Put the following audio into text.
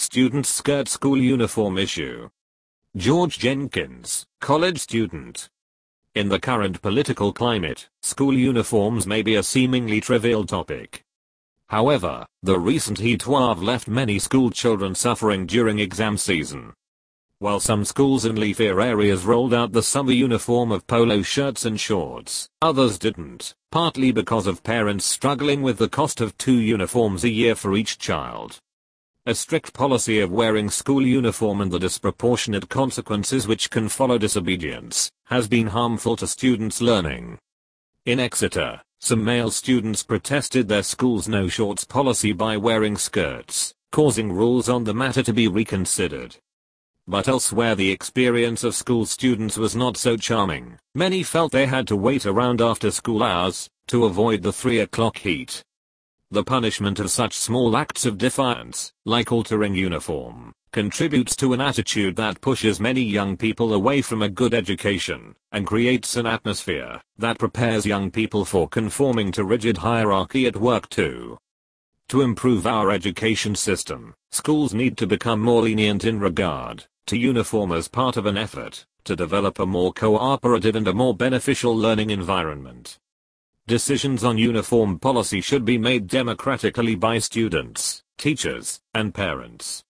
students skirt school uniform issue. George Jenkins, college student. In the current political climate, school uniforms may be a seemingly trivial topic. However, the recent heatwave left many school children suffering during exam season. While some schools in leafier areas rolled out the summer uniform of polo shirts and shorts, others didn't, partly because of parents struggling with the cost of 2 uniforms a year for each child. A strict policy of wearing school uniform and the disproportionate consequences which can follow disobedience has been harmful to students' learning. In Exeter, some male students protested their school's no shorts policy by wearing skirts, causing rules on the matter to be reconsidered. But elsewhere the experience of school students was not so charming. Many felt they had to wait around after school hours to avoid the 3 o'clock heat. The punishment of such small acts of defiance, like altering uniform, contributes to an attitude that pushes many young people away from a good education, and creates an atmosphere that prepares young people for conforming to rigid hierarchy at work too. To improve our education system, schools need to become more lenient in regard to uniform as part of an effort to develop a more cooperative and a more beneficial learning environment. Decisions on uniform policy should be made democratically by students, teachers, and parents.